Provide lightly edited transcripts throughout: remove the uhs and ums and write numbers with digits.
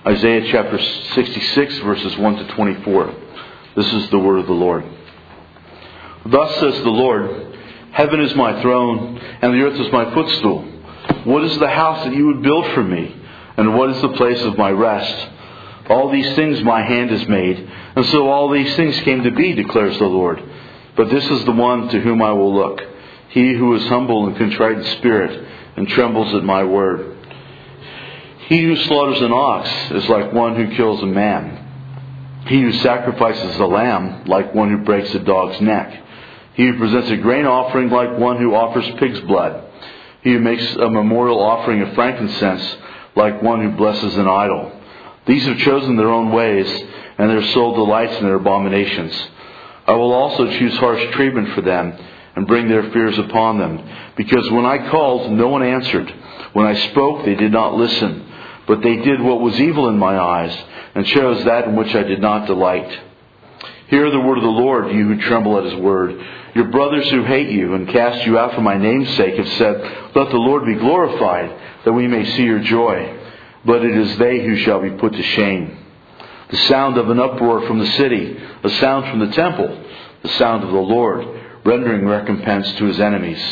Isaiah chapter 66, verses 1 to 24. This is the word of the Lord. Thus says the Lord, Heaven is my throne, and the earth is my footstool. What is the house that you would build for me? And what is the place of my rest? All these things my hand has made, and so all these things came to be, declares the Lord. But this is the one to whom I will look, he who is humble and contrite in spirit, and trembles at my word. He who slaughters an ox is like one who kills a man. He who sacrifices a lamb, like one who breaks a dog's neck. He who presents a grain offering, like one who offers pig's blood. He who makes a memorial offering of frankincense, like one who blesses an idol. These have chosen their own ways, and their soul delights in their abominations. I will also choose harsh treatment for them, and bring their fears upon them. Because when I called, no one answered. When I spoke, they did not listen. But they did what was evil in my eyes, and chose that in which I did not delight. Hear the word of the Lord, you who tremble at his word. Your brothers who hate you and cast you out for my name's sake have said, Let the Lord be glorified, that we may see your joy. But it is they who shall be put to shame. The sound of an uproar from the city, a sound from the temple, the sound of the Lord, rendering recompense to his enemies.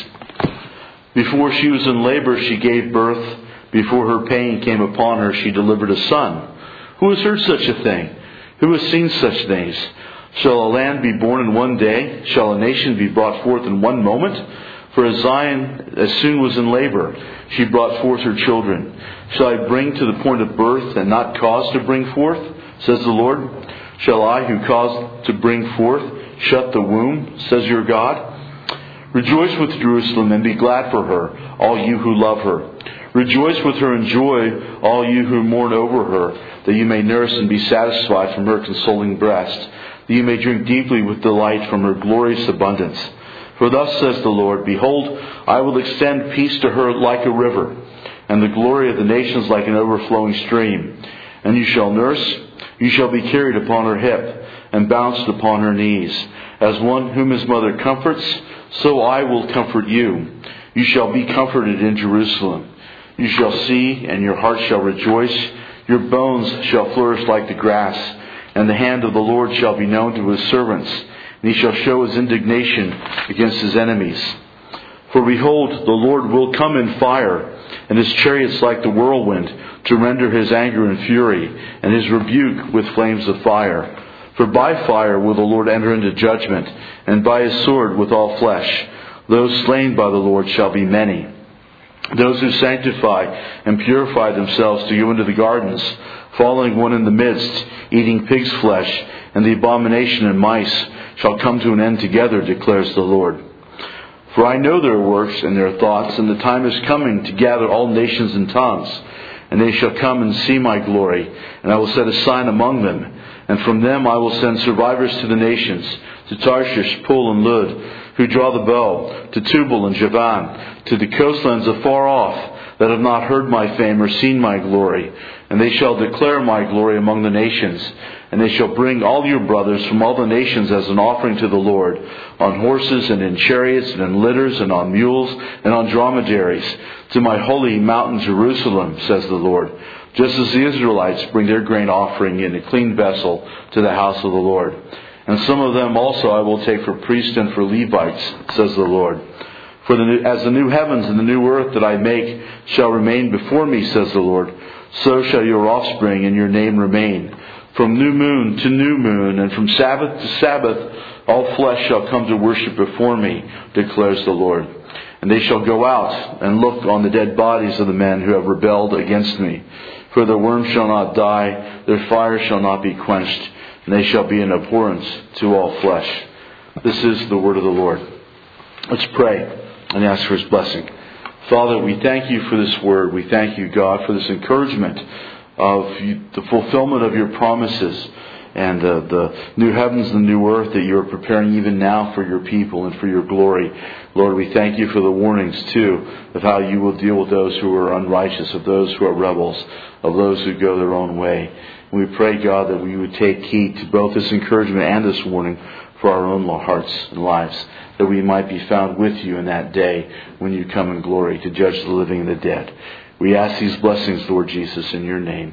Before she was in labor, she gave birth. Before her pain came upon her, she delivered a son. Who has heard such a thing? Who has seen such things? Shall a land be born in one day? Shall a nation be brought forth in one moment? For as Zion as soon was in labor, she brought forth her children. Shall I bring to the point of birth and not cause to bring forth? Says the Lord. Shall I, who caused to bring forth, shut the womb? Says your God. Rejoice with Jerusalem and be glad for her, all you who love her. Rejoice with her and joy, all you who mourn over her, that you may nurse and be satisfied from her consoling breast, that you may drink deeply with delight from her glorious abundance. For thus says the Lord, Behold, I will extend peace to her like a river, and the glory of the nations like an overflowing stream. And you shall nurse, you shall be carried upon her hip, and bounced upon her knees. As one whom his mother comforts, so I will comfort you. You shall be comforted in Jerusalem. You shall see, and your heart shall rejoice. Your bones shall flourish like the grass, and the hand of the Lord shall be known to his servants, and he shall show his indignation against his enemies. For behold, the Lord will come in fire, and his chariots like the whirlwind, to render his anger and fury, and his rebuke with flames of fire. For by fire will the Lord enter into judgment, and by his sword with all flesh. Those slain by the Lord shall be many. Those who sanctify and purify themselves to go into the gardens, following one in the midst, eating pig's flesh, and the abomination and mice shall come to an end together, declares the Lord. For I know their works and their thoughts, and the time is coming to gather all nations and tongues. And they shall come and see my glory, and I will set a sign among them. And from them I will send survivors to the nations, to Tarshish, Pul, and Lud, who draw the bow, to Tubal and Javan, to the coastlands afar off, that have not heard my fame or seen my glory. And they shall declare my glory among the nations. And they shall bring all your brothers from all the nations as an offering to the Lord, on horses and in chariots and in litters and on mules and on dromedaries, to my holy mountain Jerusalem, says the Lord. Just as the Israelites bring their grain offering in a clean vessel to the house of the Lord. And some of them also I will take for priests and for Levites, says the Lord. For as the new heavens and the new earth that I make shall remain before me, says the Lord, so shall your offspring and your name remain. From new moon to new moon, and from Sabbath to Sabbath, all flesh shall come to worship before me, declares the Lord. And they shall go out and look on the dead bodies of the men who have rebelled against me. For their worm shall not die, their fire shall not be quenched, and they shall be an abhorrence to all flesh. This is the word of the Lord. Let's pray and ask for his blessing. Father, we thank you for this word. We thank you, God, for this encouragement of the fulfillment of your promises and the new heavens and new earth that you are preparing even now for your people and for your glory. Lord, we thank you for the warnings, too, of how you will deal with those who are unrighteous, of those who are rebels, of those who go their own way. And we pray, God, that we would take heed to both this encouragement and this warning for our own hearts and lives, that we might be found with you in that day when you come in glory to judge the living and the dead. We ask these blessings, Lord Jesus, in your name.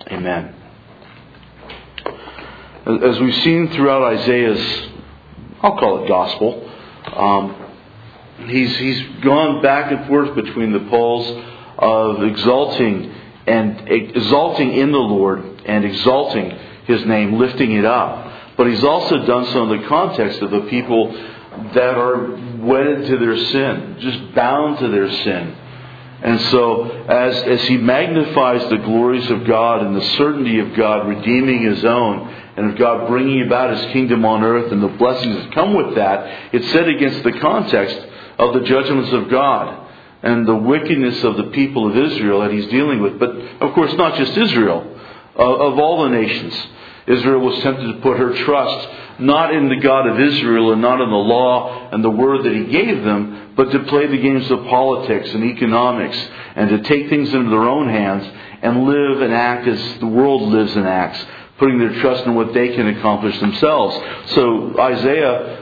Amen. As we've seen throughout Isaiah's, I'll call it gospel, he's gone back and forth between the poles of exalting in the Lord and exalting His name, lifting it up. But he's also done so in the context of the people that are wedded to their sin, just bound to their sin. And so as he magnifies the glories of God and the certainty of God redeeming His own, and of God bringing about His kingdom on earth and the blessings that come with that, it's set against the context of the judgments of God and the wickedness of the people of Israel that He's dealing with. But of course not just Israel, of all the nations. Israel was tempted to put her trust not in the God of Israel and not in the law and the word that He gave them, but to play the games of politics and economics and to take things into their own hands and live and act as the world lives and acts, putting their trust in what they can accomplish themselves. So Isaiah,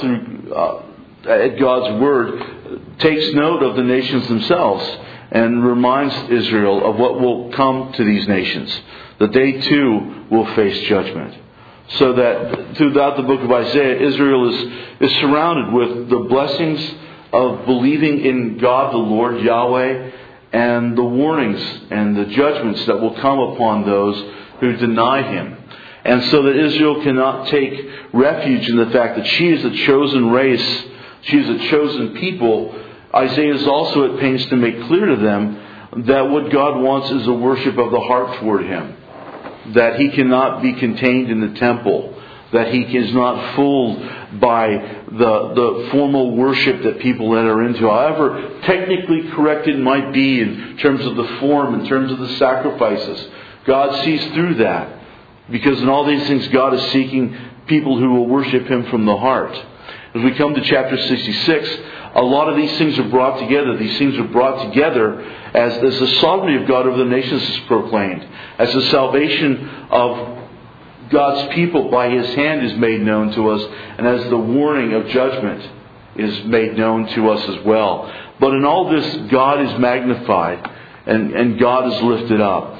at God's word, takes note of the nations themselves and reminds Israel of what will come to these nations, that they too will face judgment. So that throughout the book of Isaiah, Israel is surrounded with the blessings of believing in God the Lord, Yahweh, and the warnings and the judgments that will come upon those who deny Him. And so that Israel cannot take refuge in the fact that she is a chosen race, she is a chosen people. Isaiah is also at pains to make clear to them that what God wants is a worship of the heart toward Him. That He cannot be contained in the temple. That He is not fooled by the formal worship that people enter into. However technically correct it might be in terms of the form, in terms of the sacrifices. God sees through that. Because in all these things God is seeking people who will worship Him from the heart. As we come to chapter 66, a lot of these things are brought together. These things are brought together as the sovereignty of God over the nations is proclaimed. As the salvation of God's people by His hand is made known to us. And as the warning of judgment is made known to us as well. But in all this, God is magnified and God is lifted up.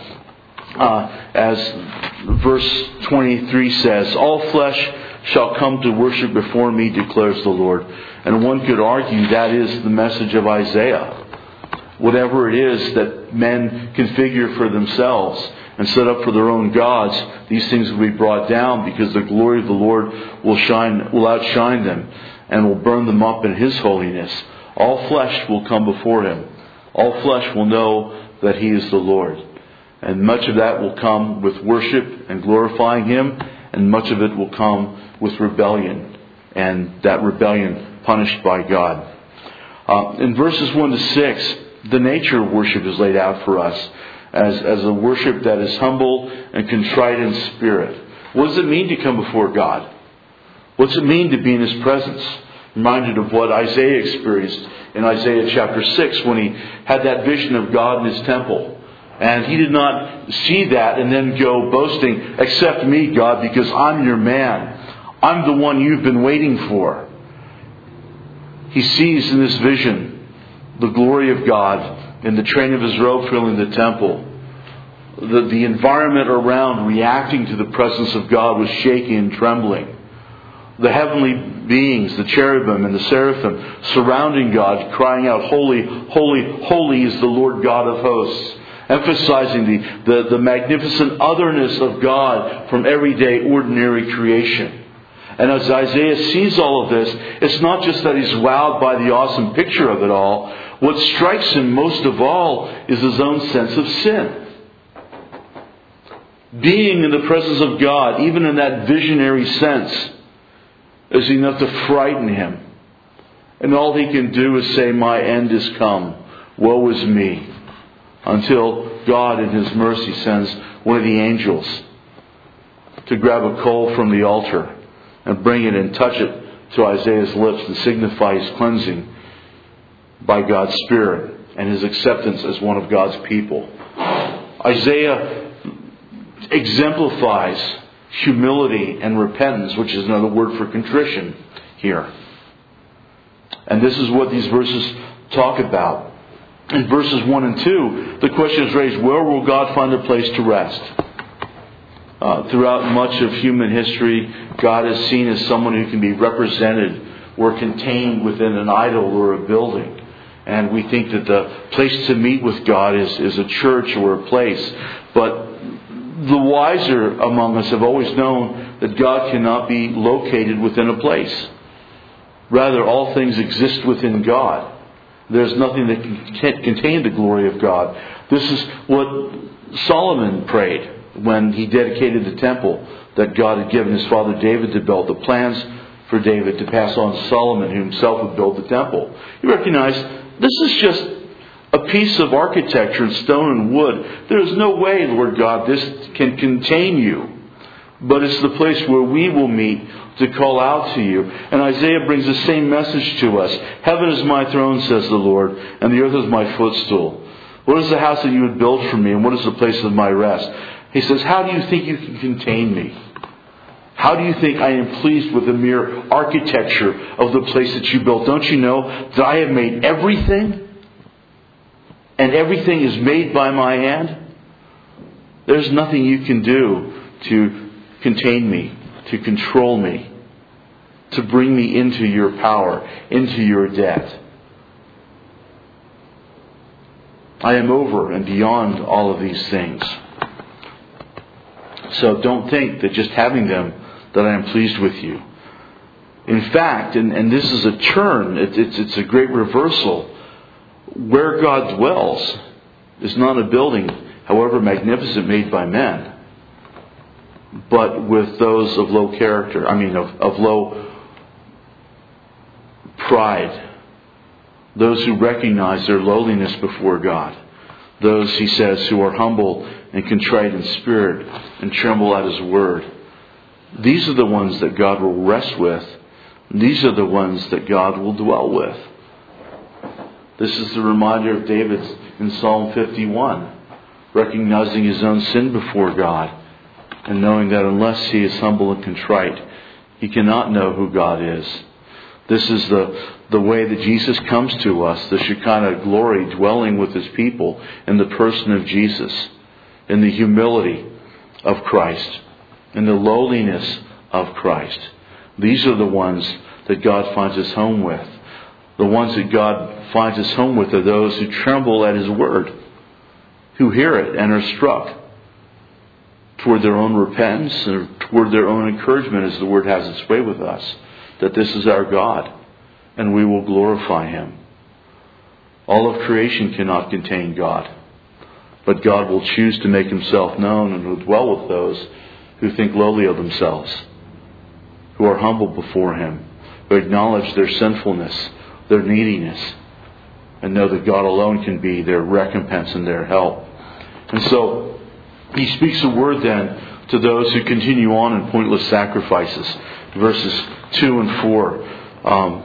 As verse 23 says, all flesh shall come to worship before me, declares the Lord. And one could argue that is the message of Isaiah. Whatever it is that men configure for themselves and set up for their own gods, these things will be brought down because the glory of the Lord will outshine them and will burn them up in His holiness. All flesh will come before Him. All flesh will know that He is the Lord. And much of that will come with worship and glorifying Him, and much of it will come with rebellion, and that rebellion punished by God. In verses 1 to 6, the nature of worship is laid out for us as a worship that is humble and contrite in spirit. What does it mean to come before God? What does it mean to be in His presence? Reminded of what Isaiah experienced in Isaiah chapter 6 when he had that vision of God in His temple. And he did not see that and then go boasting, accept me, God, because I'm your man. I'm the one you've been waiting for. He sees in this vision the glory of God in the train of His robe filling the temple. The environment around reacting to the presence of God was shaking and trembling. The heavenly beings, the cherubim and the seraphim surrounding God, crying out, holy, holy, holy is the Lord God of hosts. Emphasizing the magnificent otherness of God from everyday, ordinary creation. And as Isaiah sees all of this, it's not just that he's wowed by the awesome picture of it all. What strikes him most of all is his own sense of sin. Being in the presence of God, even in that visionary sense, is enough to frighten him. And all he can do is say, my end is come. Woe is me. Until God in His mercy sends one of the angels to grab a coal from the altar and bring it and touch it to Isaiah's lips and signify his cleansing by God's Spirit and his acceptance as one of God's people. Isaiah exemplifies humility and repentance, which is another word for contrition here. And this is what these verses talk about. In verses 1 and 2, the question is raised, where will God find a place to rest? Throughout much of human history, God is seen as someone who can be represented or contained within an idol or a building. And we think that the place to meet with God is a church or a place. But the wiser among us have always known that God cannot be located within a place. Rather, all things exist within God. There's nothing that can contain the glory of God. This is what Solomon prayed when he dedicated the temple that God had given his father David to build. The plans for David to pass on to Solomon, who himself would build the temple. You recognize this is just a piece of architecture in stone and wood. There is no way, Lord God, this can contain you. But it's the place where we will meet to call out to you. And Isaiah brings the same message to us. Heaven is my throne, says the Lord, and the earth is my footstool. What is the house that you would build for me, and what is the place of my rest? He says, how do you think you can contain me? How do you think I am pleased with the mere architecture of the place that you built? Don't you know that I have made everything? And everything is made by my hand? There's nothing you can do to contain me, to control me, to bring me into your power, into your debt. I am over and beyond all of these things. So don't think that just having them that I am pleased with you. In fact, and this is a turn, it's a great reversal. Where God dwells is not a building, however magnificent, made by men, but with those of low character, of low pride. Those who recognize their lowliness before God. Those, he says, who are humble and contrite in spirit and tremble at his word. These are the ones that God will rest with. These are the ones that God will dwell with. This is the reminder of David in Psalm 51, recognizing his own sin before God and knowing that unless he is humble and contrite, he cannot know who God is. This is the way that Jesus comes to us, the Shekinah glory dwelling with his people in the person of Jesus, in the humility of Christ, in the lowliness of Christ. These are the ones that God finds his home with. The ones that God finds his home with are those who tremble at his word, who hear it and are struck toward their own repentance or toward their own encouragement, as the word has its way with us, that this is our God and we will glorify him. All of creation cannot contain God, but God will choose to make himself known and will dwell with those who think lowly of themselves, who are humble before him, who acknowledge their sinfulness, their neediness, and know that God alone can be their recompense and their help. And so he speaks a word then to those who continue on in pointless sacrifices. Verses 2 and 4.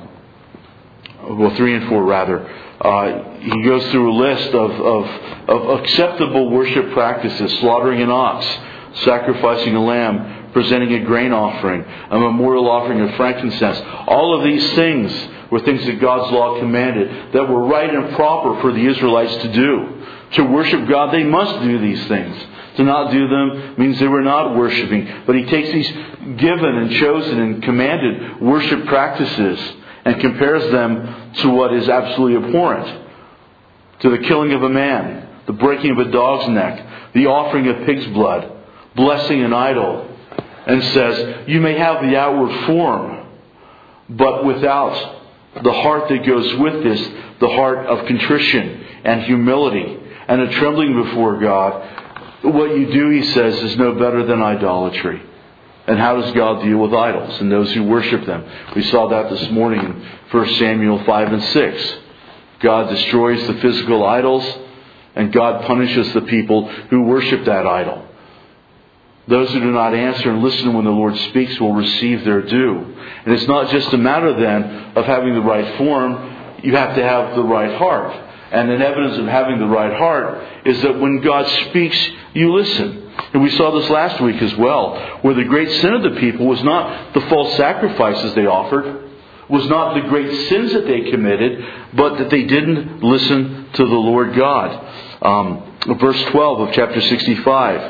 3 and 4 rather. He goes through a list of acceptable worship practices: slaughtering an ox, sacrificing a lamb, presenting a grain offering, a memorial offering of frankincense. All of these things were things that God's law commanded that were right and proper for the Israelites to do. To worship God, they must do these things. To not do them means they were not worshiping. But he takes these given and chosen and commanded worship practices and compares them to what is absolutely abhorrent. To the killing of a man, the breaking of a dog's neck, the offering of pig's blood, blessing an idol, and says, you may have the outward form, but without the heart that goes with this, the heart of contrition and humility and a trembling before God, what you do, he says, is no better than idolatry. And how does God deal with idols and those who worship them? We saw that this morning in 1 Samuel 5 and 6. God destroys the physical idols, and God punishes the people who worship that idol. Those who do not answer and listen when the Lord speaks will receive their due. And it's not just a matter then of having the right form. You have to have the right heart. And an evidence of having the right heart is that when God speaks, you listen. And we saw this last week as well, where the great sin of the people was not the false sacrifices they offered, was not the great sins that they committed, but that they didn't listen to the Lord God. Verse 12 of chapter 65.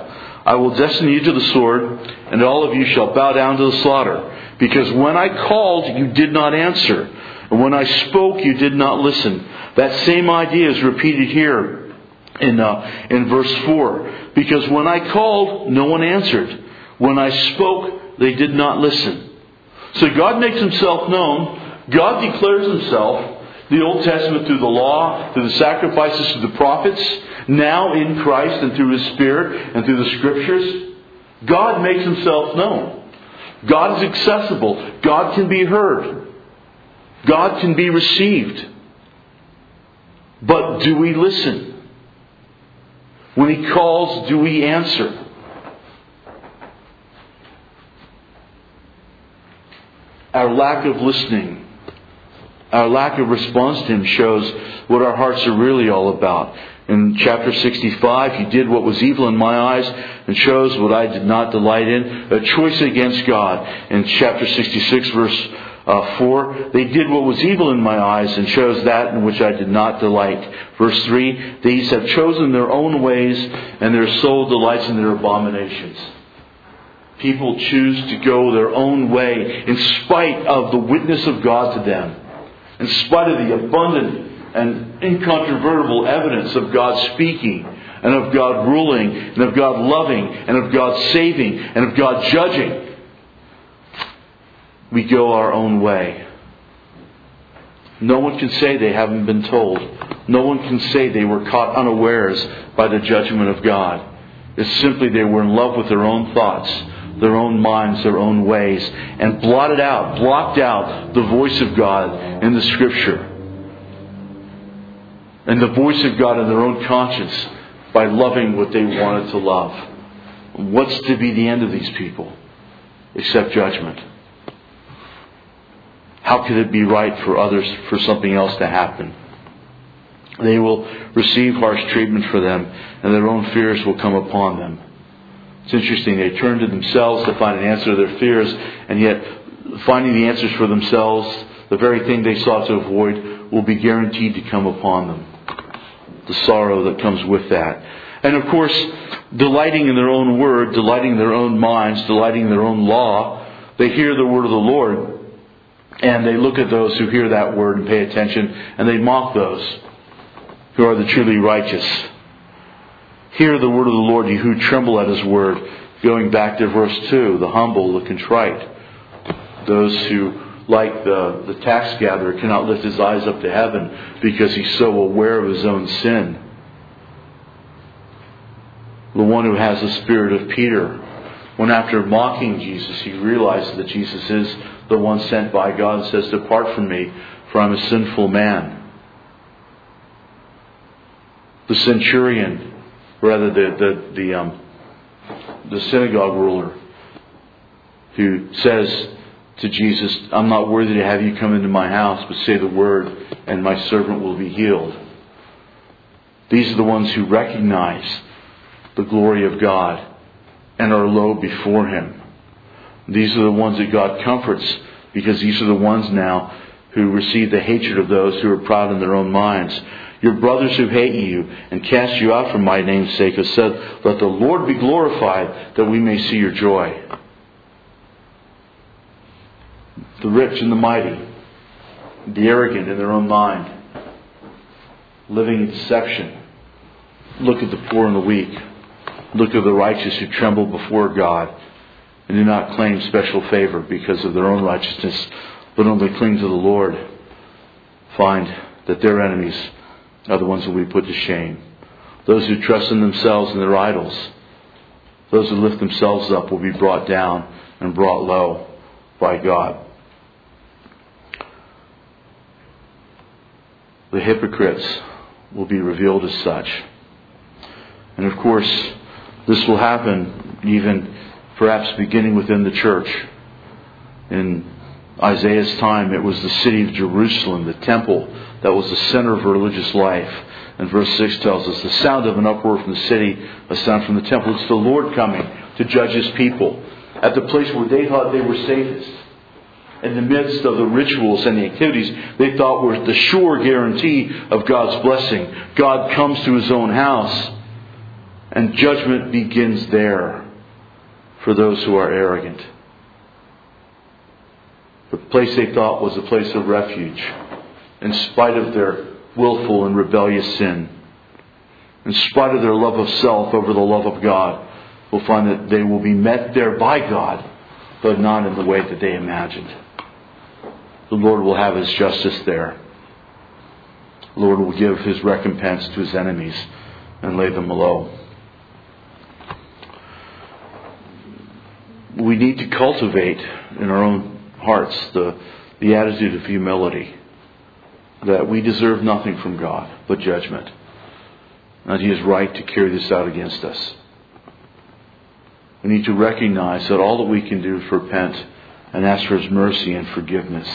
I will destine you to the sword, and all of you shall bow down to the slaughter. Because when I called, you did not answer. And when I spoke, you did not listen. That same idea is repeated here in verse 4. Because when I called, no one answered. When I spoke, they did not listen. So God makes Himself known. God declares Himself. The Old Testament through the law, through the sacrifices of the prophets, now in Christ and through His Spirit and through the Scriptures. God makes Himself known. God is accessible. God can be heard. God can be received. But do we listen? When He calls, do we answer? Our lack of listening, our lack of response to Him shows what our hearts are really all about. In chapter 65, you did what was evil in my eyes and chose what I did not delight in. A choice against God. In chapter 66, verse 4, they did what was evil in my eyes and chose that in which I did not delight. Verse 3, these have chosen their own ways and their soul delights in their abominations. People choose to go their own way in spite of the witness of God to them. In spite of the abundant and incontrovertible evidence of God speaking, and of God ruling, and of God loving, and of God saving, and of God judging, we go our own way. No one can say they haven't been told. No one can say they were caught unawares by the judgment of God. It's simply they were in love with their own thoughts, their own minds, their own ways, and blocked out the voice of God in the Scripture. And the voice of God in their own conscience by loving what they wanted to love. What's to be the end of these people? Except judgment. How could it be right for others for something else to happen? They will receive harsh treatment for them, and their own fears will come upon them. It's interesting, they turn to themselves to find an answer to their fears, and yet finding the answers for themselves, the very thing they sought to avoid, will be guaranteed to come upon them. The sorrow that comes with that. And of course, delighting in their own word, delighting in their own minds, delighting in their own law, they hear the word of the Lord, and they look at those who hear that word and pay attention, and they mock those who are the truly righteous. Hear the word of the Lord, you who tremble at His word. Going back to verse 2, the humble, the contrite. Those who, like the tax gatherer, cannot lift his eyes up to heaven because he's so aware of his own sin. The one who has the spirit of Peter, when after mocking Jesus, he realizes that Jesus is the one sent by God and says, depart from me, for I'm a sinful man. The centurion, rather the synagogue ruler, who says to Jesus, I'm not worthy to have you come into my house, but say the word and my servant will be healed. These are the ones who recognize the glory of God and are low before Him. These are the ones that God comforts, because these are the ones now who receive the hatred of those who are proud in their own minds. Your brothers who hate you and cast you out for my name's sake have said, let the Lord be glorified, that we may see your joy. The rich and the mighty, the arrogant in their own mind, living in deception. Look at the poor and the weak. Look at the righteous who tremble before God and do not claim special favor because of their own righteousness, but only cling to the Lord. Find that their enemies are the ones that we put to shame. Those who trust in themselves and their idols, those who lift themselves up, will be brought down and brought low by God. The hypocrites will be revealed as such. And of course, this will happen even perhaps beginning within the church. In Isaiah's time, it was the city of Jerusalem, the temple, that was the center of religious life. And verse 6 tells us, the sound of an uproar from the city, a sound from the temple. It's the Lord coming to judge His people at the place where they thought they were safest. In the midst of the rituals and the activities they thought were the sure guarantee of God's blessing. God comes to His own house And judgment begins there for those who are arrogant. The place they thought was a place of refuge, in spite of their willful and rebellious sin, in spite of their love of self over the love of God, will find that they will be met there by God, but not in the way that they imagined. The Lord will have His justice there. The Lord will give His recompense to His enemies and lay them low. We need to cultivate in our own hearts the attitude of humility, that we deserve nothing from God but judgment, and He is right to carry this out against us. We need to recognize that all that we can do is repent and ask for His mercy and forgiveness,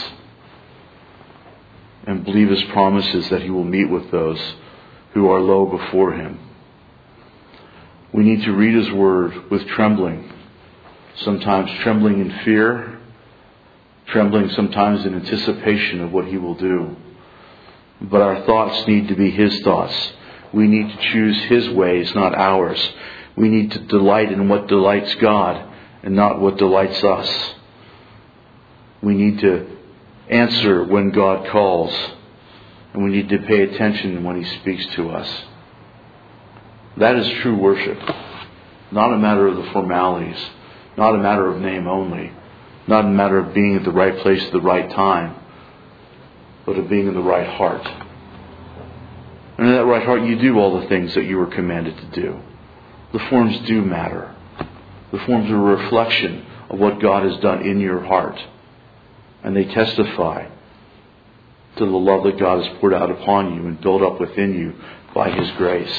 and believe His promises that He will meet with those who are low before Him. We need to read His Word with trembling, sometimes trembling in fear, trembling sometimes in anticipation of what He will do. But our thoughts need to be His thoughts. We need to choose His ways, not ours. We need to delight in what delights God and not what delights us. We need to answer when God calls, and we need to pay attention when He speaks to us. That is true worship. Not a matter of the formalities, not a matter of name only, not a matter of being at the right place at the right time, but of being in the right heart. And in that right heart, you do all the things that you were commanded to do. The forms do matter. The forms are a reflection of what God has done in your heart. And they testify to the love that God has poured out upon you and built up within you by His grace.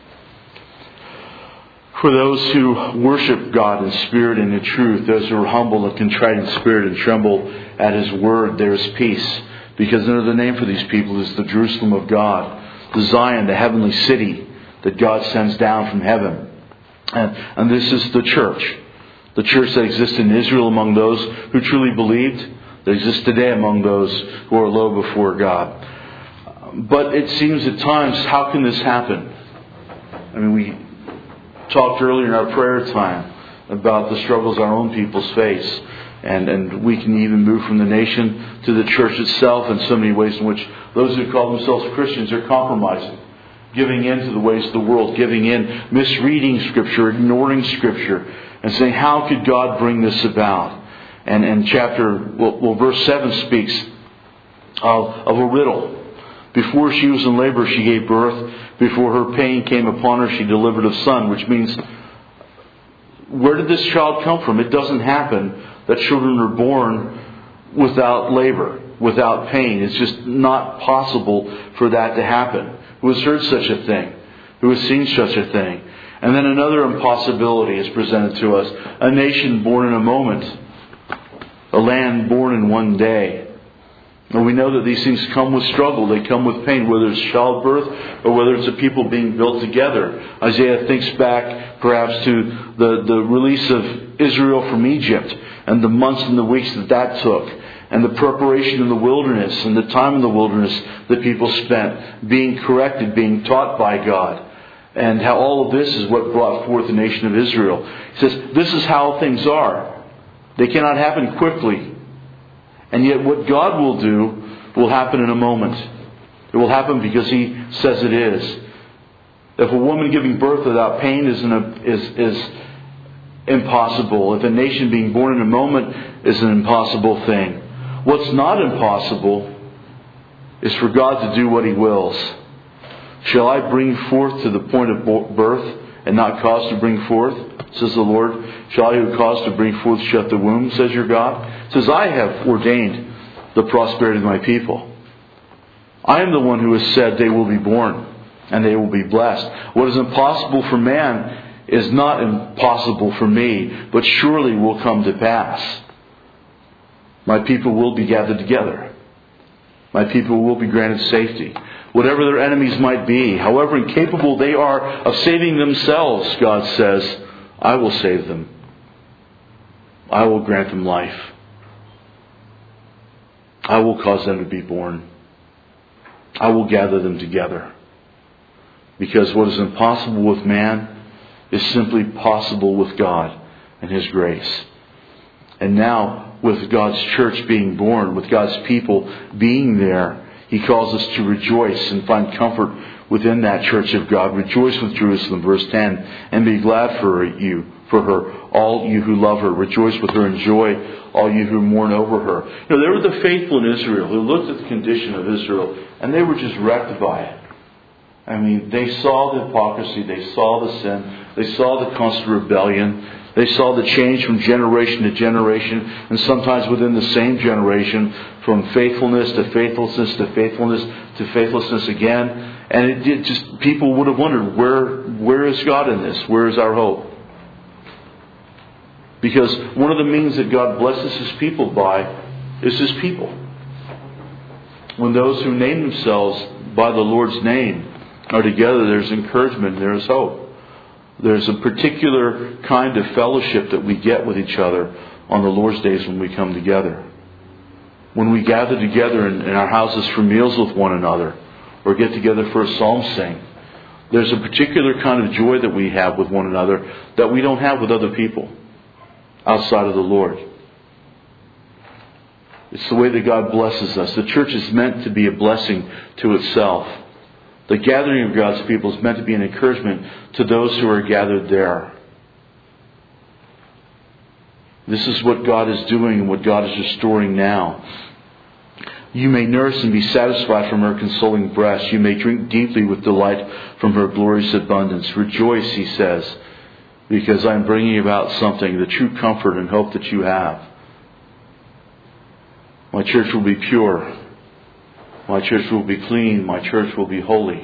For those who worship God in spirit and in truth, those who are humble and contrite in spirit and tremble at His word, there is peace. Because another name for these people is the Jerusalem of God, the Zion, the heavenly city that God sends down from heaven. And this is the church that exists in Israel among those who truly believed, that exists today among those who are low before God. But it seems at times, how can this happen? I mean, we talked earlier in our prayer time about the struggles our own peoples face. And we can even move from the nation to the church itself in so many ways in which those who call themselves Christians are compromising, giving in to the ways of the world, giving in, misreading Scripture, ignoring Scripture, and saying, how could God bring this about? And verse 7 speaks of a riddle. Before she was in labor, she gave birth. Before her pain came upon her, she delivered a son, which means, where did this child come from? It doesn't happen that children are born without labor, without pain. It's just not possible for that to happen. Who has heard such a thing? Who has seen such a thing? And then another impossibility is presented to us. A nation born in a moment. A land born in one day. And we know that these things come with struggle. They come with pain, whether it's childbirth or whether it's a people being built together. Isaiah thinks back perhaps to the release of Israel from Egypt and the months and the weeks that took, and the preparation in the wilderness and the time in the wilderness that people spent being corrected, being taught by God, and how all of this is what brought forth the nation of Israel. He says, this is how things are. They cannot happen quickly. And yet what God will do will happen in a moment. It will happen because He says it is. If a woman giving birth without pain is impossible, if a nation being born in a moment is an impossible thing, what's not impossible is for God to do what He wills. Shall I bring forth to the point of birth and not cause to bring forth, says the Lord? Shall I who cause to bring forth shut the womb, says your God? It says, I have ordained the prosperity of my people. I am the one who has said they will be born and they will be blessed. What is impossible for man is not impossible for me, but surely will come to pass. My people will be gathered together. My people will be granted safety. Whatever their enemies might be, however incapable they are of saving themselves, God says, I will save them. I will grant them life. I will cause them to be born. I will gather them together. Because what is impossible with man is simply possible with God and His grace. And now, with God's church being born, with God's people being there, He calls us to rejoice and find comfort within that church of God. Rejoice with Jerusalem, verse 10, and be glad for her, all you who love her. Rejoice with her and joy, all you who mourn over her. You know, there were the faithful in Israel who looked at the condition of Israel, and they were just wrecked by it. I mean, they saw the hypocrisy, they saw the sin, they saw the constant rebellion, they saw the change from generation to generation, and sometimes within the same generation, from faithfulness to faithlessness to faithfulness to faithlessness again. And it did just, people would have wondered, where is God in this? Where is our hope? Because one of the means that God blesses His people by is His people. When those who name themselves by the Lord's name are together, there's encouragement, there's hope. There's a particular kind of fellowship that we get with each other on the Lord's days when we come together. When we gather together in our houses for meals with one another, or get together for a psalm sing, there's a particular kind of joy that we have with one another that we don't have with other people outside of the Lord. It's the way that God blesses us. The church is meant to be a blessing to itself. The gathering of God's people is meant to be an encouragement to those who are gathered there. This is what God is doing and what God is restoring now. You may nurse and be satisfied from her consoling breast. You may drink deeply with delight from her glorious abundance. Rejoice, He says, because I am bringing about something, the true comfort and hope that you have. My church will be pure. My church will be clean. My church will be holy.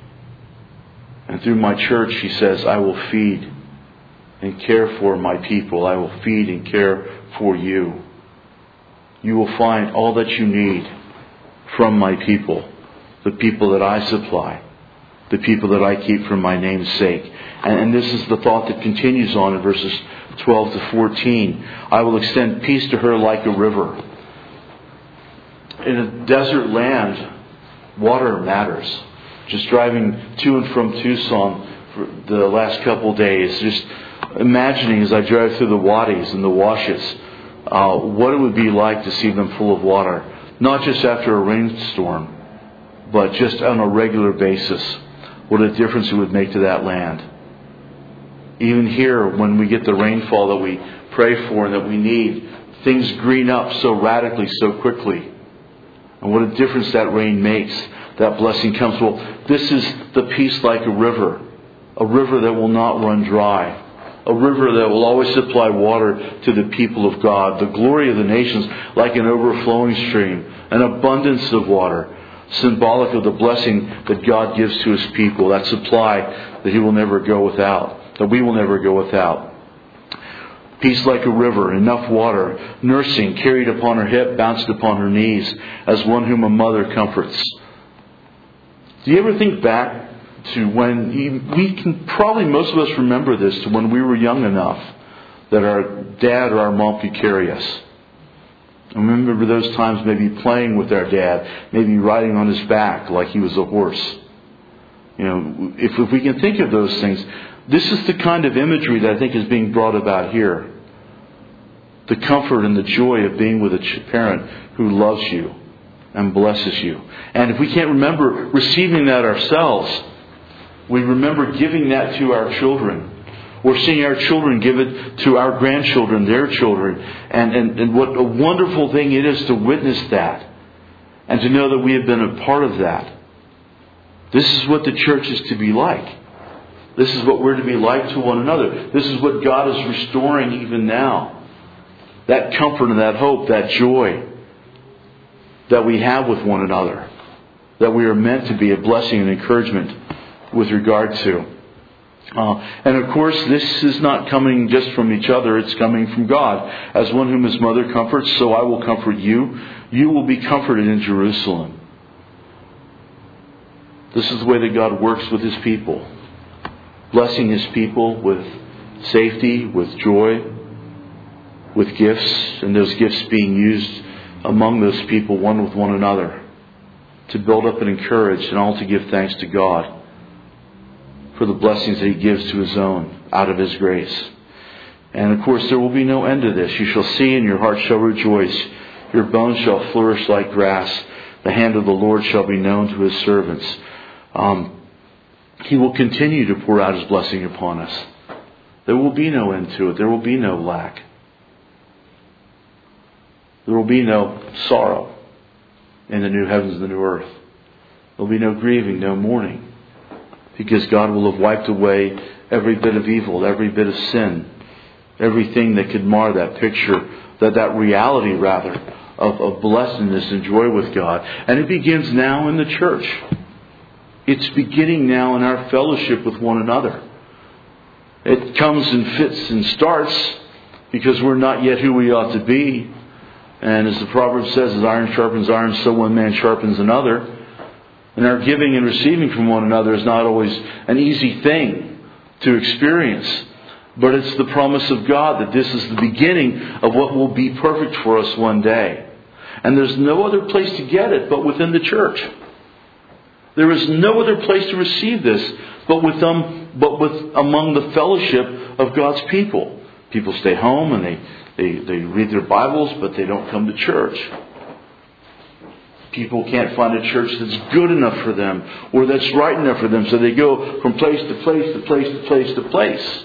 And through my church, He says, I will feed and care for my people. I will feed and care for you. You will find all that you need from my people, the people that I supply, the people that I keep for my name's sake. And this is the thought that continues on in verses 12 to 14. I will extend peace to her like a river. In a desert land, water matters. Just driving to and from Tucson for the last couple of days, just imagining as I drive through the wadis and the washes, what it would be like to see them full of water. Not just after a rainstorm, but just on a regular basis. What a difference it would make to that land. Even here, when we get the rainfall that we pray for and that we need, things green up so radically, so quickly. And what a difference that rain makes. That blessing comes. Well, this is the peace like a river that will not run dry. A river that will always supply water to the people of God. The glory of the nations like an overflowing stream. An abundance of water. Symbolic of the blessing that God gives to His people. That supply that He will never go without. That we will never go without. Peace like a river, enough water, nursing, carried upon her hip, bounced upon her knees, as one whom a mother comforts. Do you ever think back to when, we can probably, most of us remember this, to when we were young enough that our dad or our mom could carry us. I remember those times maybe playing with our dad, maybe riding on his back like he was a horse. You know, if we can think of those things, this is the kind of imagery that I think is being brought about here. The comfort and the joy of being with a parent who loves you and blesses you. And if we can't remember receiving that ourselves, we remember giving that to our children. Or seeing our children give it to our grandchildren, their children. And what a wonderful thing it is to witness that. And to know that we have been a part of that. This is what the church is to be like. This is what we're to be like to one another. This is what God is restoring even now. That comfort and that hope, that joy that we have with one another. That we are meant to be a blessing and encouragement with regard to. And of course, this is not coming just from each other. It's coming from God. As one whom His mother comforts, so I will comfort you. You will be comforted in Jerusalem. This is the way that God works with His people. Blessing His people with safety, with joy, with gifts, and those gifts being used among those people, one with one another, to build up and encourage and all to give thanks to God for the blessings that He gives to His own out of His grace. And of course, there will be no end to this. You shall see and your heart shall rejoice. Your bones shall flourish like grass. The hand of the Lord shall be known to His servants. He will continue to pour out His blessing upon us. There will be no end to it. There will be no lack. There will be no sorrow in the new heavens and the new earth. There will be no grieving, no mourning. Because God will have wiped away every bit of evil, every bit of sin, everything that could mar that picture, that reality rather, of blessedness and joy with God. And it begins now in the church. It's beginning now in our fellowship with one another. It comes in fits and starts because we're not yet who we ought to be. And as the proverb says, as iron sharpens iron, so one man sharpens another. And our giving and receiving from one another is not always an easy thing to experience. But it's the promise of God that this is the beginning of what will be perfect for us one day. And there's no other place to get it but within the church. There is no other place to receive this but among the fellowship of God's people. People stay home and they read their Bibles, but they don't come to church. People can't find a church that's good enough for them or that's right enough for them, so they go from place to place to place to place to place.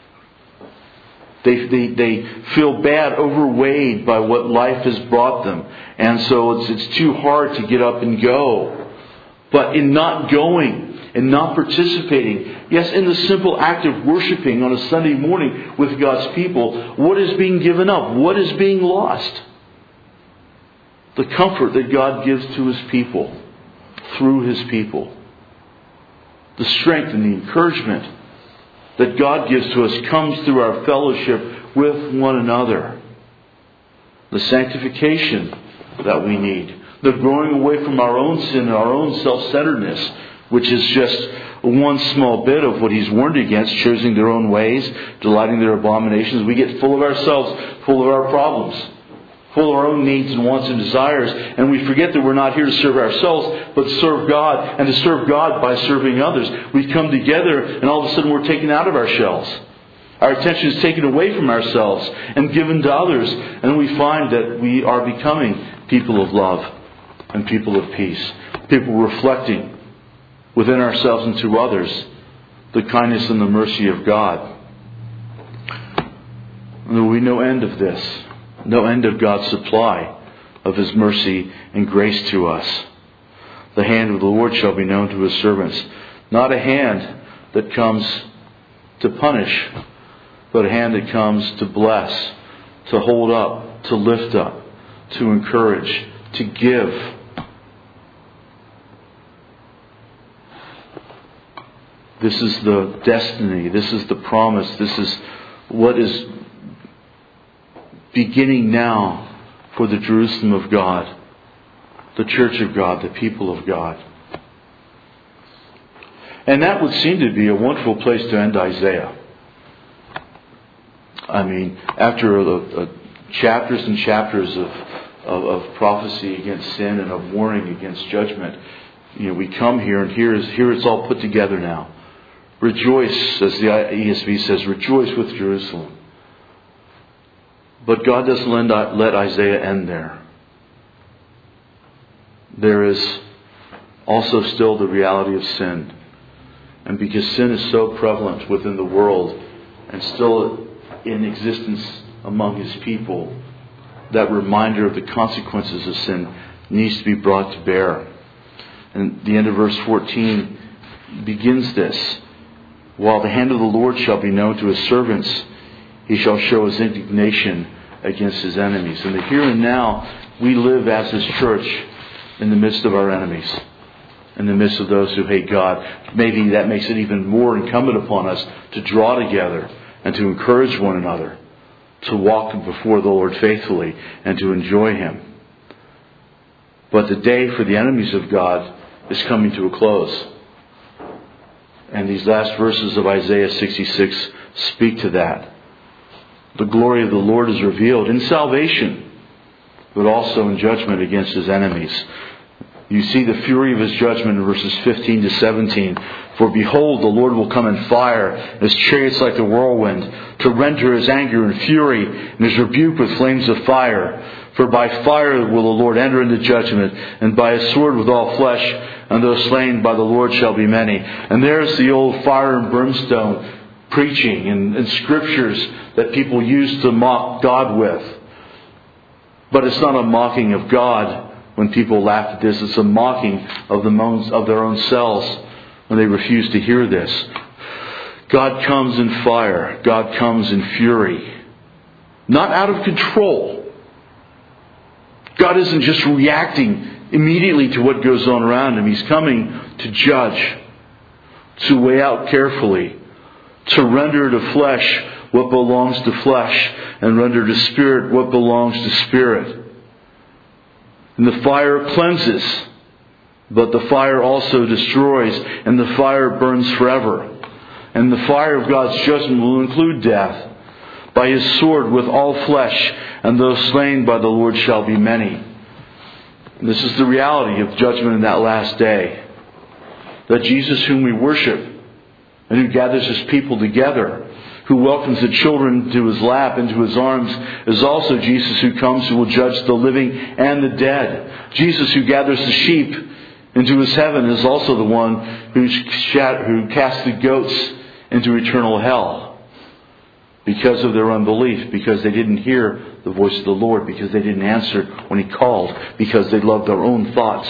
They feel bad, overweighed by what life has brought them. And so it's too hard to get up and go. But in not going and not participating, yes, in the simple act of worshiping on a Sunday morning with God's people, what is being given up? What is being lost? The comfort that God gives to His people through His people. The strength and the encouragement that God gives to us comes through our fellowship with one another. The sanctification that we need. The growing away from our own sin and our own self-centeredness, which is just one small bit of what He's warned against, choosing their own ways, delighting in their abominations. We get full of ourselves, full of our problems, full of our own needs and wants and desires, and we forget that we're not here to serve ourselves, but to serve God, and to serve God by serving others. We come together, and all of a sudden we're taken out of our shells. Our attention is taken away from ourselves and given to others, and we find that we are becoming people of love and people of peace. People reflecting within ourselves and to others the kindness and the mercy of God. And there will be no end of this. No end of God's supply of His mercy and grace to us. The hand of the Lord shall be known to His servants. Not a hand that comes to punish, but a hand that comes to bless, to hold up, to lift up, to encourage, to give. This is the destiny. This is the promise. This is what is beginning now for the Jerusalem of God, the church of God, the people of God. And that would seem to be a wonderful place to end Isaiah. I mean, after chapters and chapters of prophecy against sin and of warning against judgment, we come here and here it's all put together now. Rejoice, as the ESV says, rejoice with Jerusalem. But God doesn't let Isaiah end there. There is also still the reality of sin. And because sin is so prevalent within the world and still in existence among His people, that reminder of the consequences of sin needs to be brought to bear. And the end of verse 14 begins this. While the hand of the Lord shall be known to His servants, He shall show His indignation against His enemies. In the here and now, we live as His church in the midst of our enemies, in the midst of those who hate God. Maybe that makes it even more incumbent upon us to draw together and to encourage one another, to walk before the Lord faithfully and to enjoy Him. But the day for the enemies of God is coming to a close. And these last verses of Isaiah 66 speak to that. The glory of the Lord is revealed in salvation, but also in judgment against His enemies. You see the fury of His judgment in verses 15 to 17. For behold, the Lord will come in fire, and His chariots like a whirlwind, to render His anger and fury, and His rebuke with flames of fire. For by fire will the Lord enter into judgment, and by His sword with all flesh, and those slain by the Lord shall be many. And there's the old fire and brimstone preaching and scriptures that people use to mock God with. But it's not a mocking of God when people laugh at this. It's a mocking of the moans of their own selves when they refuse to hear this. God comes in fire. God comes in fury. Not out of control. God isn't just reacting immediately to what goes on around Him. He's coming to judge, to weigh out carefully, to render to flesh what belongs to flesh, and render to spirit what belongs to spirit. And the fire cleanses, but the fire also destroys, and the fire burns forever. And the fire of God's judgment will include death. By His sword with all flesh, and those slain by the Lord shall be many. And this is the reality of judgment in that last day. That Jesus whom we worship, and who gathers His people together, who welcomes the children to His lap, into His arms, is also Jesus who comes, who will judge the living and the dead. Jesus who gathers the sheep into His heaven is also the one who casts the goats into eternal hell. Because of their unbelief, because they didn't hear the voice of the Lord, because they didn't answer when He called, because they loved their own thoughts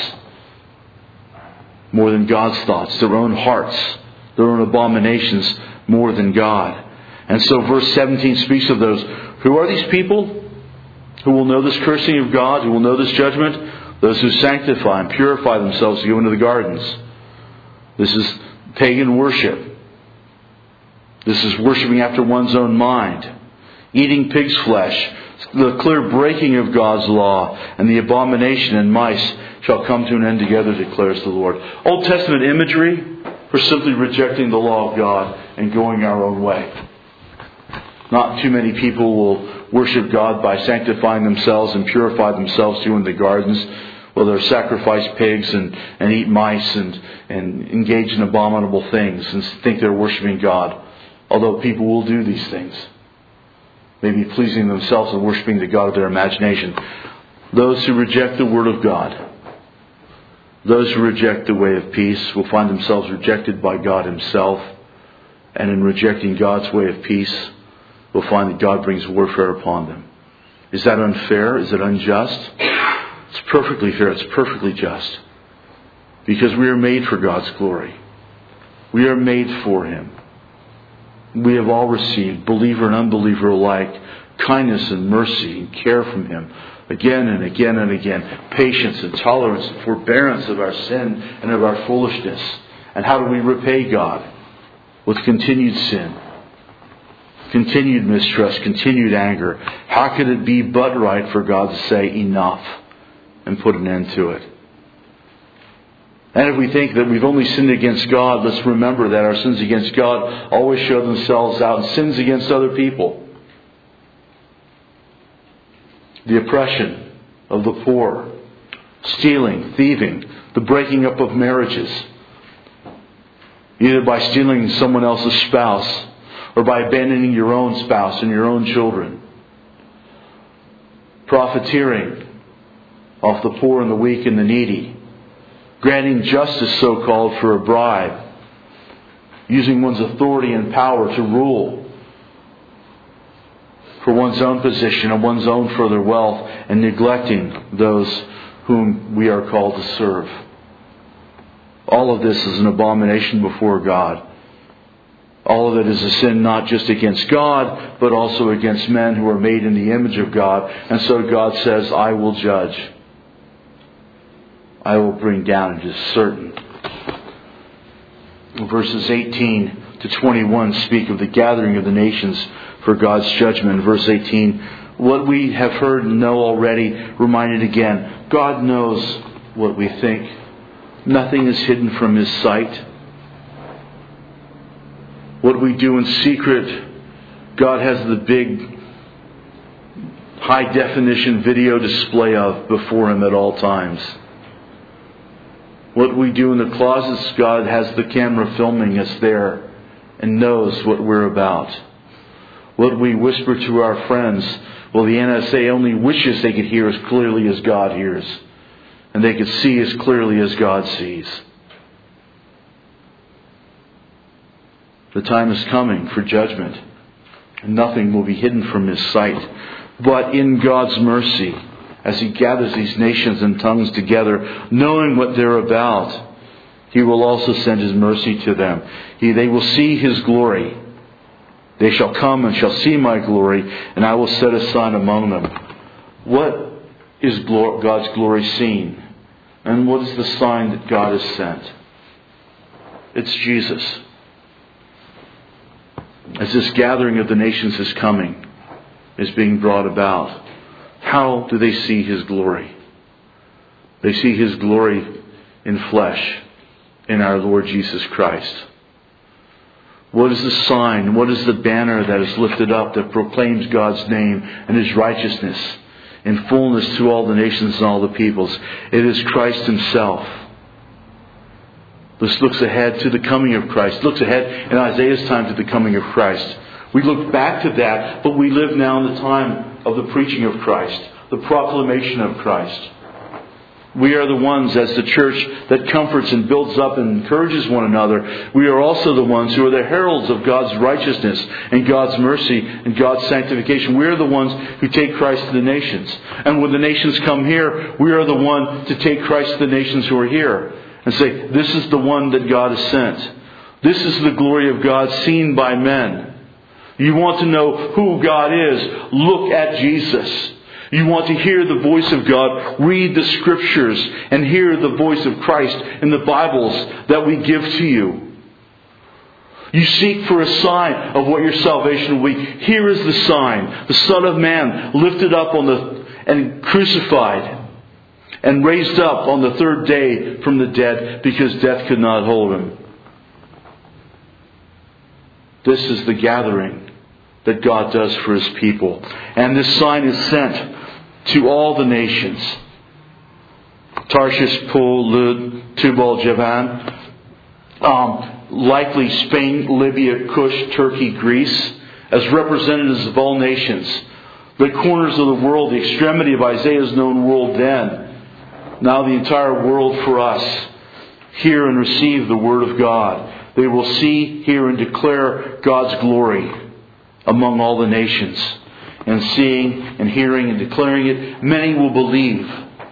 more than God's thoughts, their own hearts, their own abominations more than God. And so verse 17 speaks of those. Who are these people who will know this cursing of God, who will know this judgment? Those who sanctify and purify themselves to go into the gardens. This is pagan worship. This is worshiping after one's own mind. Eating pig's flesh. The clear breaking of God's law. And the abomination and mice shall come to an end together, declares the Lord. Old Testament imagery for simply rejecting the law of God and going our own way. Not too many people will worship God by sanctifying themselves and purify themselves to go into the gardens. Well, they'll sacrifice pigs and eat mice and engage in abominable things and think they're worshiping God. Although people will do these things. Maybe pleasing themselves and worshiping the God of their imagination. Those who reject the Word of God, those who reject the way of peace, will find themselves rejected by God Himself. And in rejecting God's way of peace, will find that God brings warfare upon them. Is that unfair? Is it unjust? It's perfectly fair. It's perfectly just. Because we are made for God's glory. We are made for Him. We have all received, believer and unbeliever alike, kindness and mercy and care from Him again and again and again. Patience and tolerance and forbearance of our sin and of our foolishness. And how do we repay God? With continued sin, continued mistrust, continued anger. How could it be but right for God to say enough and put an end to it? And if we think that we've only sinned against God, let's remember that our sins against God always show themselves out in sins against other people. The oppression of the poor, stealing, thieving, the breaking up of marriages, either by stealing someone else's spouse or by abandoning your own spouse and your own children. Profiteering off the poor and the weak and the needy. Granting justice, so-called, for a bribe. Using one's authority and power to rule for one's own position and one's own further wealth, and neglecting those whom we are called to serve. All of this is an abomination before God. All of it is a sin not just against God, but also against men who are made in the image of God. And so God says, I will judge. I will bring down, it is certain. Verses 18 to 21 speak of the gathering of the nations for God's judgment. Verse 18, what we have heard and know already, reminded again. God knows what we think. Nothing is hidden from His sight. What we do in secret, God has the big high definition video display of before Him at all times. What we do in the closets, God has the camera filming us there and knows what we're about. What we whisper to our friends, well, the NSA only wishes they could hear as clearly as God hears. And they could see as clearly as God sees. The time is coming for judgment. And nothing will be hidden from His sight. But in God's mercy, as He gathers these nations and tongues together, knowing what they're about, He will also send His mercy to them. They will see His glory. They shall come and shall see my glory, and I will set a sign among them. What is God's glory seen? And what is the sign that God has sent? It's Jesus. As this gathering of the nations is coming, is being brought about, how do they see His glory? They see His glory in flesh, in our Lord Jesus Christ. What is the sign? What is the banner that is lifted up that proclaims God's name and His righteousness in fullness to all the nations and all the peoples? It is Christ Himself. This looks ahead to the coming of Christ. Looks ahead in Isaiah's time to the coming of Christ. We look back to that, but we live now in the time of the preaching of Christ, the proclamation of Christ. We are the ones, as the church, that comforts and builds up and encourages one another. We are also the ones who are the heralds of God's righteousness and God's mercy and God's sanctification. We are the ones who take Christ to the nations. And when the nations come here, we are the one to take Christ to the nations who are here and say, this is the one that God has sent. This is the glory of God seen by men. You want to know who God is? Look at Jesus. You want to hear the voice of God? Read the Scriptures and hear the voice of Christ in the Bibles that we give to you. You seek for a sign of what your salvation will be. Here is the sign. The Son of Man lifted up and crucified and raised up on the third day from the dead because death could not hold Him. This is the gathering that God does for His people. And this sign is sent to all the nations. Tarshish, Pul, Lud, Tubal, Javan. Likely Spain, Libya, Cush, Turkey, Greece. As representatives of all nations. The corners of the world, the extremity of Isaiah's known world then. Now the entire world for us. Hear and receive the Word of God. They will see, hear, and declare God's glory among all the nations. And seeing and hearing and declaring it, many will believe.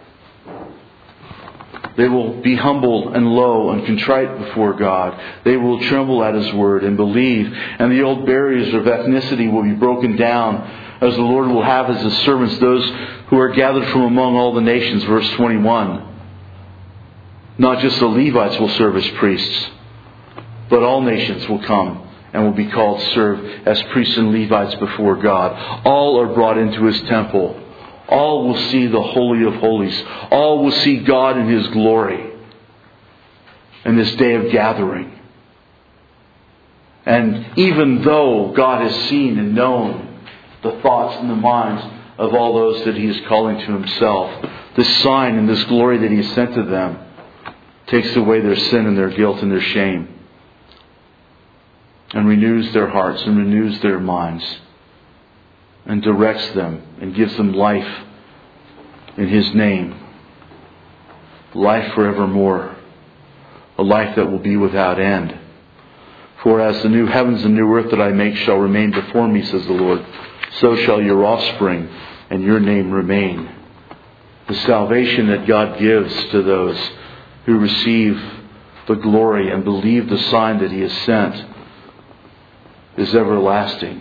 They will be humble and low and contrite before God. They will tremble at His word and believe. And the old barriers of ethnicity will be broken down as the Lord will have as His servants those who are gathered from among all the nations. Verse 21. Not just the Levites will serve as priests, but all nations will come and will be called to serve as priests and Levites before God. All are brought into His temple. All will see the Holy of Holies. All will see God in His glory in this day of gathering. And even though God has seen and known the thoughts and the minds of all those that He is calling to Himself, this sign and this glory that He has sent to them takes away their sin and their guilt and their shame. And renews their hearts and renews their minds. And directs them and gives them life in His name. Life forevermore. A life that will be without end. For as the new heavens and new earth that I make shall remain before me, says the Lord, so shall your offspring and your name remain. The salvation that God gives to those who receive the glory and believe the sign that He has sent is everlasting.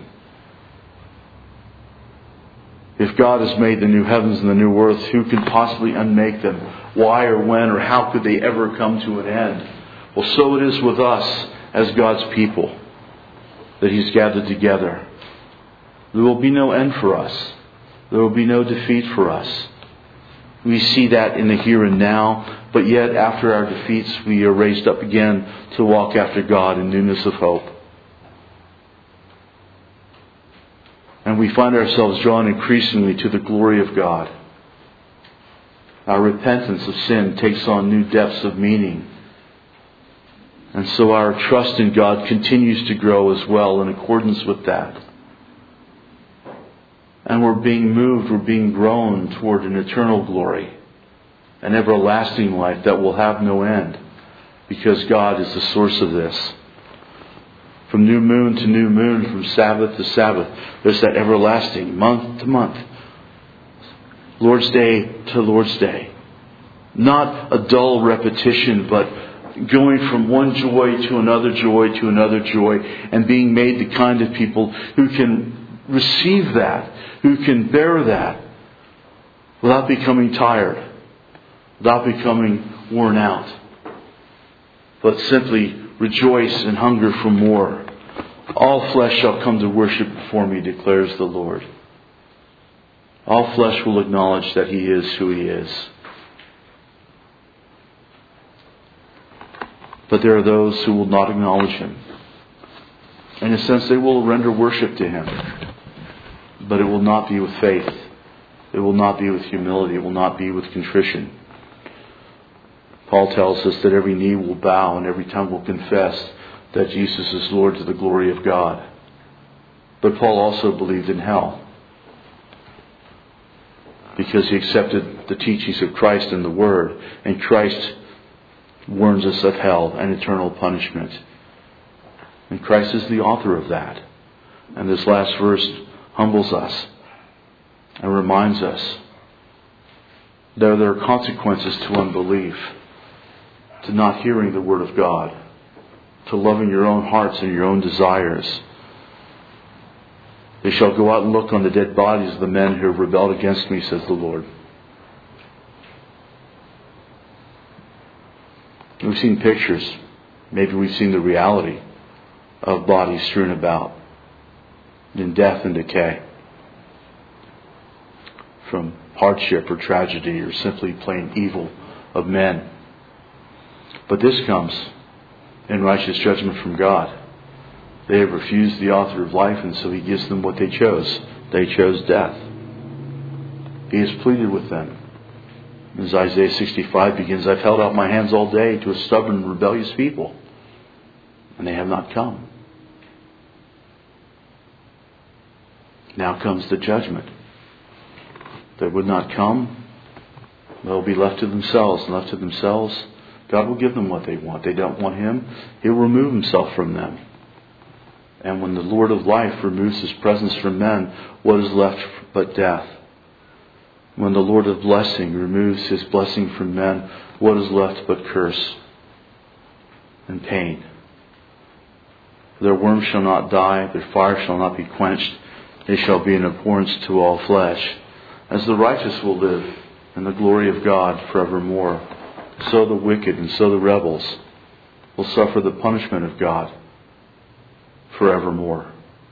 If God has made the new heavens and the new earth, who can possibly unmake them? Why or when or how could they ever come to an end? Well, so it is with us as God's people that He's gathered together. There will be no end for us. There will be no defeat for us. We see that in the here and now, but yet after our defeats we are raised up again to walk after God in newness of hope. And we find ourselves drawn increasingly to the glory of God. Our repentance of sin takes on new depths of meaning. And so our trust in God continues to grow as well in accordance with that. And we're being moved, we're being grown toward an eternal glory, an everlasting life that will have no end, because God is the source of this. From new moon to new moon, from Sabbath to Sabbath, there's that everlasting, month to month, Lord's Day to Lord's Day. Not a dull repetition, but going from one joy to another joy to another joy, and being made the kind of people who can receive that, who can bear that, without becoming tired, without becoming worn out, but simply rejoice and hunger for more. All flesh shall come to worship before me, declares the Lord. All flesh will acknowledge that He is who He is. But there are those who will not acknowledge Him. In a sense, they will render worship to Him. But it will not be with faith. It will not be with humility. It will not be with contrition. Paul tells us that every knee will bow and every tongue will confess that Jesus is Lord to the glory of God. But Paul also believed in hell, because he accepted the teachings of Christ in the Word. And Christ warns us of hell and eternal punishment. And Christ is the author of that. And this last verse humbles us and reminds us that there are consequences to unbelief, to not hearing the Word of God, to loving your own hearts and your own desires. They shall go out and look on the dead bodies of the men who have rebelled against me, says the Lord. We've seen pictures, maybe we've seen the reality of bodies strewn about in death and decay, from hardship or tragedy or simply plain evil of men. But this comes in righteous judgment from God. They have refused the author of life, and so He gives them what they chose. They chose death. He has pleaded with them. As Isaiah 65 begins, I've held out my hands all day to a stubborn and rebellious people, and they have not come. Now comes the judgment. They would not come. They'll be left to themselves, and left to themselves, God will give them what they want. They don't want Him, He'll remove Himself from them. And when the Lord of life removes His presence from men, what is left but death? When the Lord of blessing removes His blessing from men, what is left but curse and pain? Their worm shall not die, their fire shall not be quenched. They shall be an abhorrence to all flesh. As the righteous will live in the glory of God forevermore, so the wicked and so the rebels will suffer the punishment of God forevermore.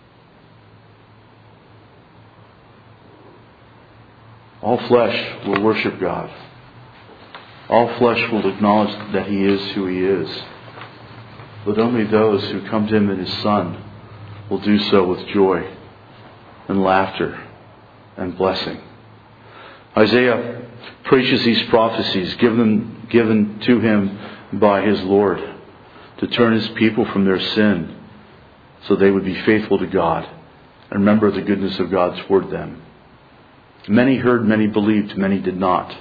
All flesh will worship God. All flesh will acknowledge that He is who He is. But only those who come to Him in His Son will do so with joy and laughter and blessing. Isaiah preaches these prophecies given to him by his Lord to turn His people from their sin so they would be faithful to God and remember the goodness of God toward them. Many heard, many believed, many did not.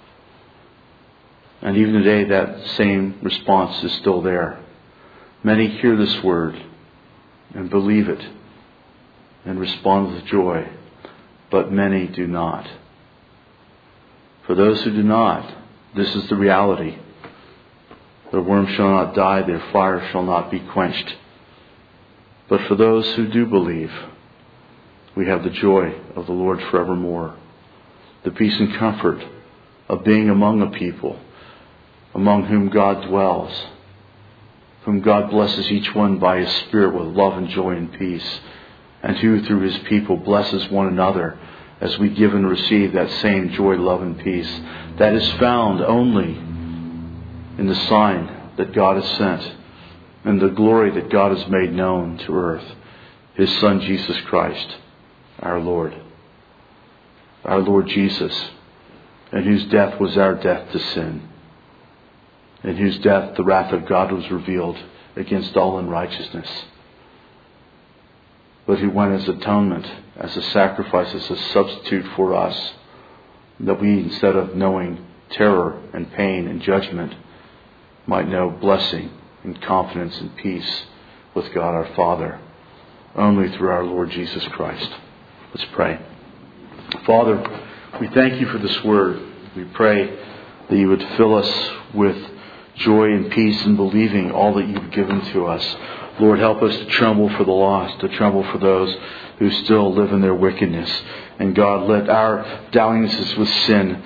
And even today that same response is still there. Many hear this word and believe it and respond with joy, but many do not. For those who do not, this is the reality. Their worm shall not die, their fire shall not be quenched. But for those who do believe, we have the joy of the Lord forevermore. The peace and comfort of being among a people among whom God dwells, whom God blesses each one by His Spirit with love and joy and peace, and who through His people blesses one another as we give and receive that same joy, love, and peace that is found only in the sign that God has sent and the glory that God has made known to earth, His Son Jesus Christ, our Lord. Our Lord Jesus in whose death was our death to sin, in whose death the wrath of God was revealed against all unrighteousness, but who went as atonement, as a sacrifice, as a substitute for us, that we, instead of knowing terror and pain and judgment, might know blessing and confidence and peace with God our Father, only through our Lord Jesus Christ. Let's pray. Father, we thank you for this word. We pray that you would fill us with joy and peace in believing all that you've given to us. Lord, help us to tremble for the lost, to tremble for those who still live in their wickedness. And God, let our dalliances with sin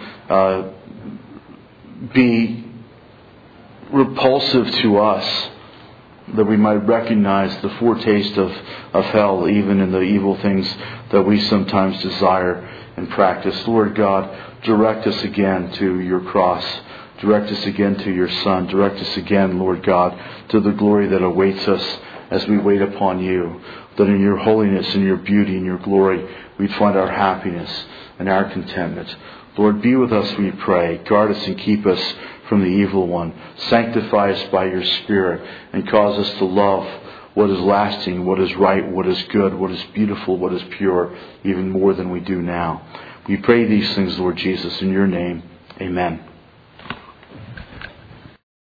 be repulsive to us, that we might recognize the foretaste of hell, even in the evil things that we sometimes desire and practice. Lord God, direct us again to your cross. Direct us again to your Son. Direct us again, Lord God, to the glory that awaits us as we wait upon you. That in your holiness and your beauty and your glory, we'd find our happiness and our contentment. Lord, be with us, we pray. Guard us and keep us from the evil one. Sanctify us by your Spirit and cause us to love what is lasting, what is right, what is good, what is beautiful, what is pure, even more than we do now. We pray these things, Lord Jesus, in your name. Amen.